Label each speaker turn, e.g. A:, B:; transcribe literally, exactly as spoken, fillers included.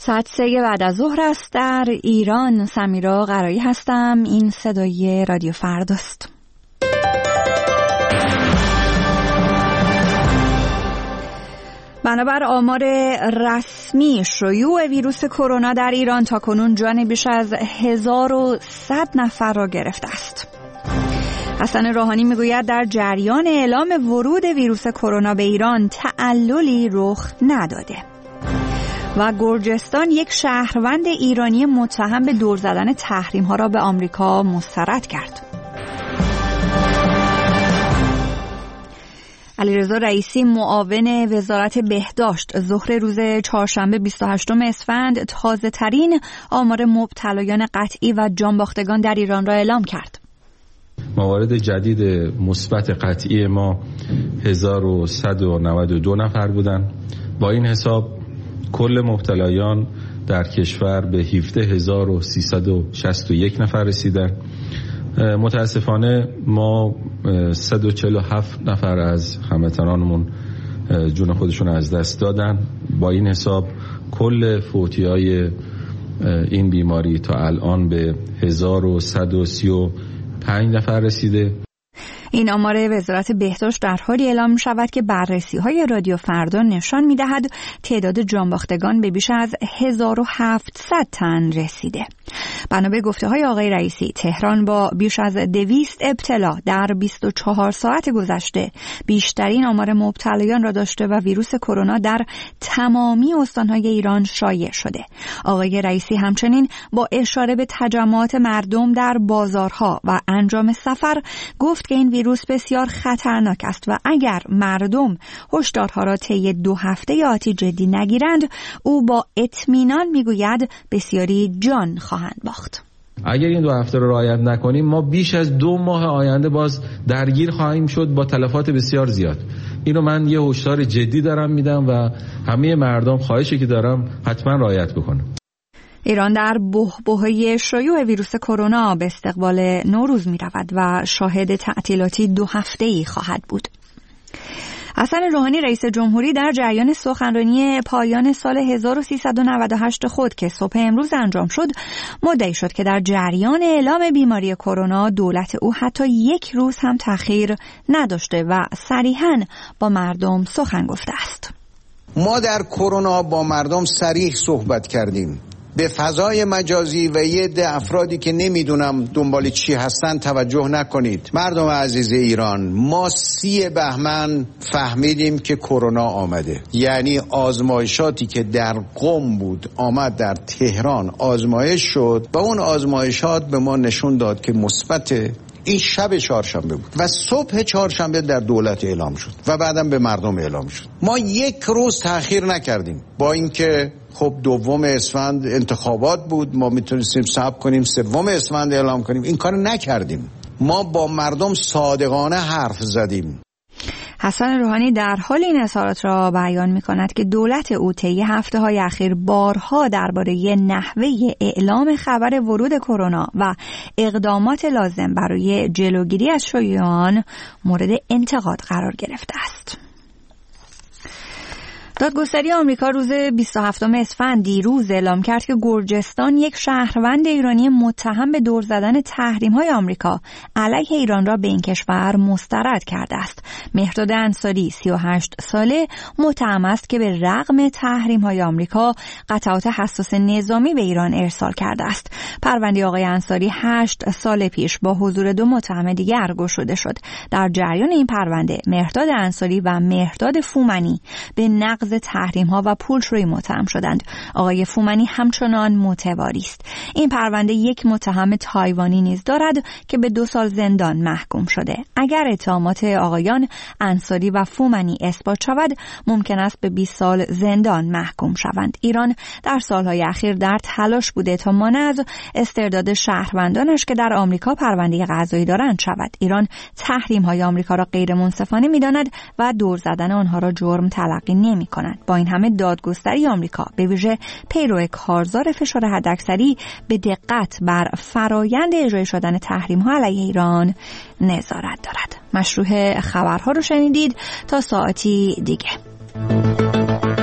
A: ساعت سه بعد از ظهر است در ایران. سمیرا قرایی هستم. این صدای رادیو فرداست. بنابر آمار رسمی شیوع ویروس کرونا در ایران تاکنون جان بیش از هزار و صد نفر را گرفته است. حسن روحانی میگوید در جریان اعلام ورود ویروس کرونا به ایران تعللی رخ نداده. و گرجستان یک شهروند ایرانی متهم به دور زدن تحریم‌ها را به آمریکا مسترد کرد. علیرضا رئیسی معاون وزارت بهداشت ظهر روز چهارشنبه بیست و هشتم اسفند تازه ترین آمار مبتلایان قطعی و جانباختگان در ایران را اعلام کرد.
B: موارد جدید مثبت قطعی ما هزار و صد و نود و دو نفر بودند. با این حساب کل مبتلایان در کشور به هفده هزار و سیصد و شصت و یک نفر رسیدند. متاسفانه ما صد و چهل و هفت نفر از هموطنانمون جون خودشون از دست دادن. با این حساب کل فوتی‌های این بیماری تا الان به هزار و صد و سی و پنج نفر رسیده.
A: این آمار وزارت بهداشت در حالی اعلام می شود که بررسی های رادیو فردا نشان می دهد تعداد جانباختگان به بیش از هزار و هفتصد تن رسیده. بنا به گفته های آقای رئیسی، تهران با بیش از دویست ابتلا در بیست و چهار ساعت گذشته بیشترین آمار مبتلایان را داشته و ویروس کرونا در تمامی استانهای ایران شایع شده. آقای رئیسی همچنین با اشاره به تجمعات مردم در بازارها و انجام سفر گفت که این ویروس بسیار خطرناک است و اگر مردم هشدارها را طی دو هفته آتی جدی نگیرند، او با اطمینان میگوید بسیاری جان خواهند باخت.
B: اگر این دو هفته رو رعایت نکنیم ما بیش از دو ماه آینده باز درگیر خواهیم شد با تلفات بسیار زیاد. اینو من یه هشدار جدی دارم میدم و همه مردم خواهشی که دارم حتما رعایت بکنم.
A: ایران در بحبوحه شیوع ویروس کرونا به استقبال نوروز می رود و شاهد تعطیلاتی دو هفته‌ای خواهد بود. حسن روحانی رئیس جمهوری در جریان سخنرانی پایان سال هزار و سیصد و نود و هشت خود که صبح امروز انجام شد، مدعی شد که در جریان اعلام بیماری کرونا دولت او حتی یک روز هم تأخیر نداشته و صریحاً با مردم سخن گفته است.
C: ما در کرونا با مردم صریح صحبت کردیم. به فضای مجازی و یه ده افرادی که نمیدونم دنبال چی هستن توجه نکنید. مردم عزیز ایران، ما سی بهمن فهمیدیم که کرونا آمده. یعنی آزمایشاتی که در قم بود آمد در تهران آزمایش شد و اون آزمایشات به ما نشون داد که مثبته. این شب چهارشنبه بود و صبح چهارشنبه در دولت اعلام شد و بعدم به مردم اعلام شد. ما یک روز تأخیر نکردیم. با اینکه خب دوم اسفند انتخابات بود، ما میتونستیم صبر کنیم سوم اسفند اعلام کنیم، این کار نکردیم. ما با مردم صادقانه حرف زدیم.
A: حسن روحانی در حال این اظهارات را بیان می‌کند که دولت او طی هفته‌های اخیر بارها درباره نحوه اعلام خبر ورود کرونا و اقدامات لازم برای جلوگیری از شیوع آن مورد انتقاد قرار گرفته است. دادگستری آمریکا روز بیست و هفتم اسفند دیروز اعلام کرد که گرجستان یک شهروند ایرانی متهم به دور زدن تحریم‌های آمریکا علیه ایران را به این کشور مسترد کرده است. مهرداد انصاری سی و هشت ساله متهم است که به رغم تحریم‌های آمریکا قطعات حساس نظامی به ایران ارسال کرده است. پرونده آقای انصاری هشت سال پیش با حضور دو متهم دیگر گشوده شد. در جریان این پرونده مهرداد انصاری و مهرداد فومنی به نقض تحریم ها و پولشویی متهم شدند. آقای فومنی همچنان متواری است. این پرونده یک متهم تایوانی نیز دارد که به دو سال زندان محکوم شده. اگر اتهامات آقایان انصاری و فومنی اثبات شود، ممکن است به بیست سال زندان محکوم شوند. ایران در سالهای اخیر در تلاش بوده تا مانع از استرداد شهروندانش که در آمریکا پرونده قضایی دارند شود. ایران تحریم های آمریکا را غیر منصفانه می‌داند و دور زدن آنها را جرم تلقی نمی‌کند. با این همه دادگستری آمریکا به ویژه پیرو کارزار فشار حداکثری به دقت بر فرایند اجرای شدن تحریم‌ها علیه ایران نظارت دارد. مشروع خبرها رو شنیدید. تا ساعتی دیگه.